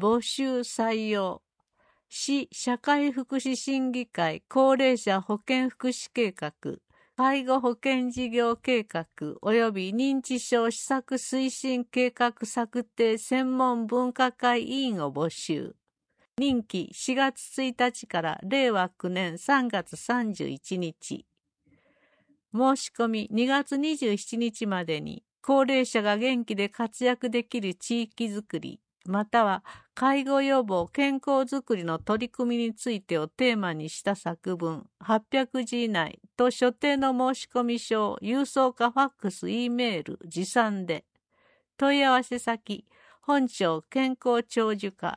募集採用。市社会福祉審議会高齢者保健福祉計画、介護保険事業計画及び認知症施策推進計画策定専門分科会委員を募集。任期4月1日から令和9年3月31日。申し込み2月27日までに高齢者が元気で活躍できる地域づくり、または介護予防健康づくりの取り組みについてをテーマにした作文800字以内と所定の申し込み書を郵送かファックス、Eメール、持参で。問い合わせ先、本庁健康長寿課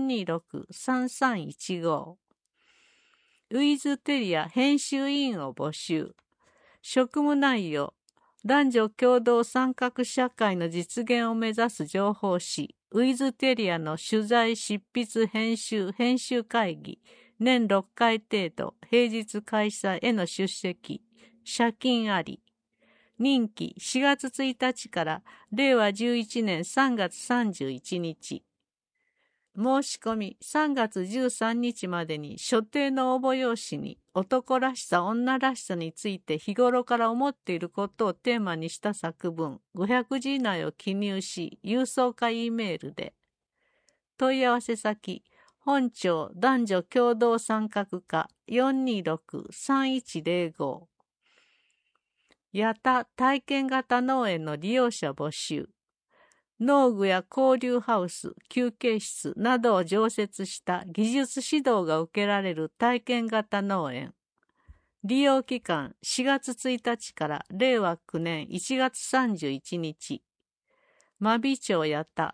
426-3315。ウィズテリア編集委員を募集。職務内容、男女共同参画社会の実現を目指す情報誌、ウィズテリアの取材、執筆、編集会議、年6回程度、平日開催への出席、謝金あり。任期4月1日から令和11年3月31日。申し込み3月13日までに所定の応募用紙に男らしさ女らしさについて日頃から思っていることをテーマにした作文500字以内を記入し郵送か Eメールで。問い合わせ先本庁男女共同参画課 426-3105。やた体験型農園の利用者募集。農具や交流ハウス、休憩室などを常設した技術指導が受けられる体験型農園。利用期間4月1日から令和9年1月31日。真備町やた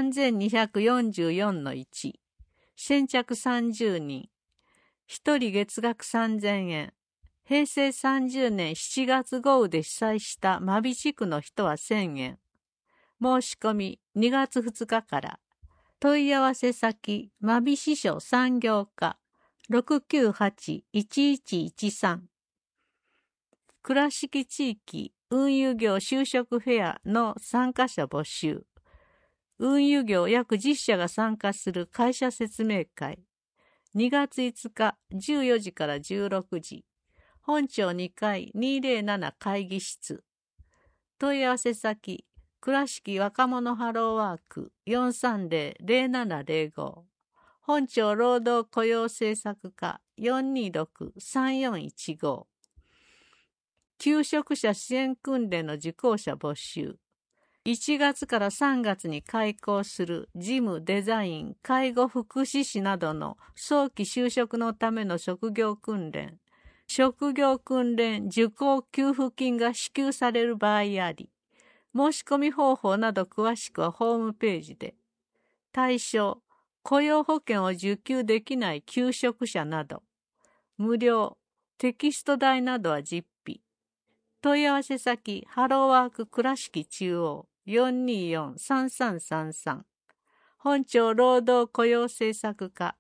3244-1。先着30人。1人月額3000円。平成30年7月豪雨で被災した真備地区の人は1000円。申し込み2月2日から。問い合わせ先、真備支所産業課 698-1113。倉敷地域運輸業就職フェアの参加者募集。運輸業約10社が参加する会社説明会。2月5日14時から16時。本庁2階207会議室。問い合わせ先、倉敷若者ハローワーク 430-0705。本庁労働雇用政策課 426-3415。求職者支援訓練の受講者募集。1月から3月に開講する事務、デザイン、介護福祉士などの早期就職のための職業訓練。職業訓練受講給付金が支給される場合あり。申し込み方法など詳しくはホームページで。対象、雇用保険を受給できない求職者など。無料、テキスト代などは実費。問い合わせ先、ハローワーク倉敷中央 424-3333。本庁労働雇用政策課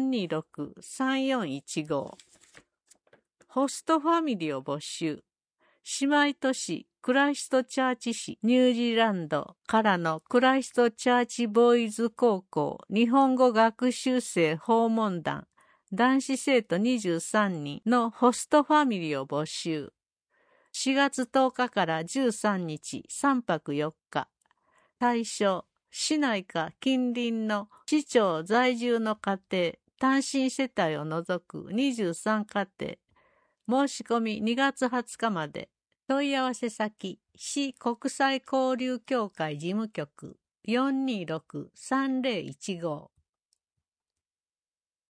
426-3415。ホストファミリーを募集。姉妹都市クライストチャーチ市ニュージーランドからのクライストチャーチボーイズ高校日本語学習生訪問団男子生徒23人のホストファミリーを募集。4月10日から13日3泊4日。対象、市内か近隣の市町在住の家庭、単身世帯を除く23家庭。申し込み2月20日まで。問い合わせ先、市国際交流協会事務局 426-3015。